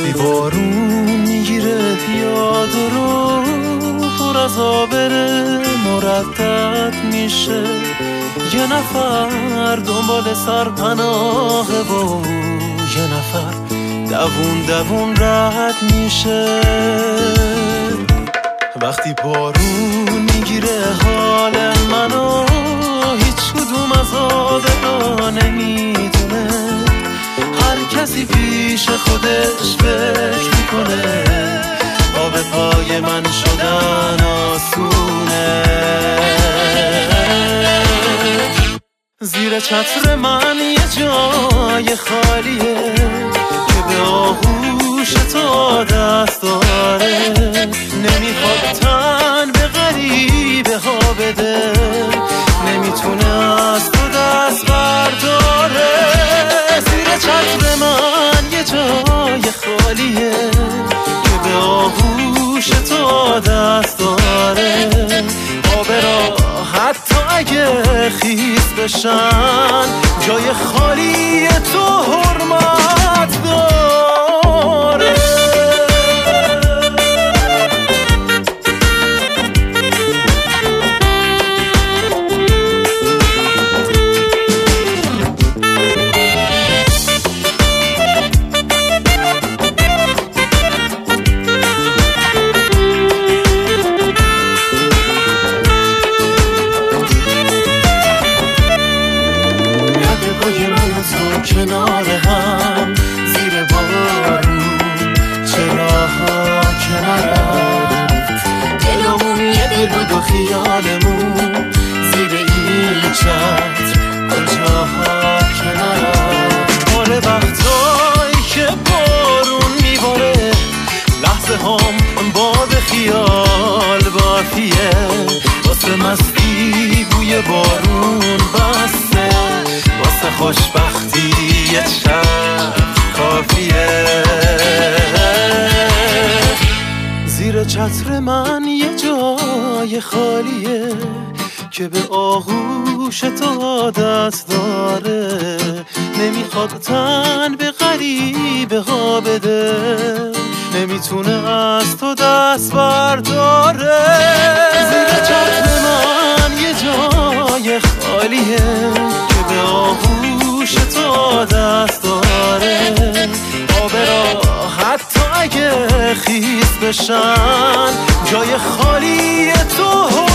وقتی بارون میگیره یاد رو پر از آبره مردد میشه، یه نفر دنبال سرپناهه و یه نفر دوون دوون رد میشه. وقتی بارون میگیره حال منو هیچ کدوم از آدما نمیدونه، هر کسی پیش خودش فکر میکنه آب پای من شدن آسونه. زیر چتر من یه جای خالیه که به آغوش تو دست داره، نمیخواد تن به غریبه ها بده، نمیتونه از تو دست برداره. زیر چتر من یه جای خالیه که به آغوش تو دست داره، آب را حتی اگه خیس بشن جای خالی تو حرمت داره. کنار هم زیر بارون چرا ها کنارم، دلمون یه دل بود و خیالمون زیر این چتر کجاها کنارم. آره وقتایی که بارون میباره لحظه هم باد خیال بافیه، واسه مستی بوی بارون بسته، واسه خوشبختی یه شب کافیه. زیر چتر من یه جای خالیه که به آغوش تو دست داره، نمیخواد تن به غریبه ها بده، نمیتونه از تو دست برداره. زیر چتر من یه جای خالیه که به آغوش تو دست داره، آب را حتی اگه خیس بشن جای خالی تو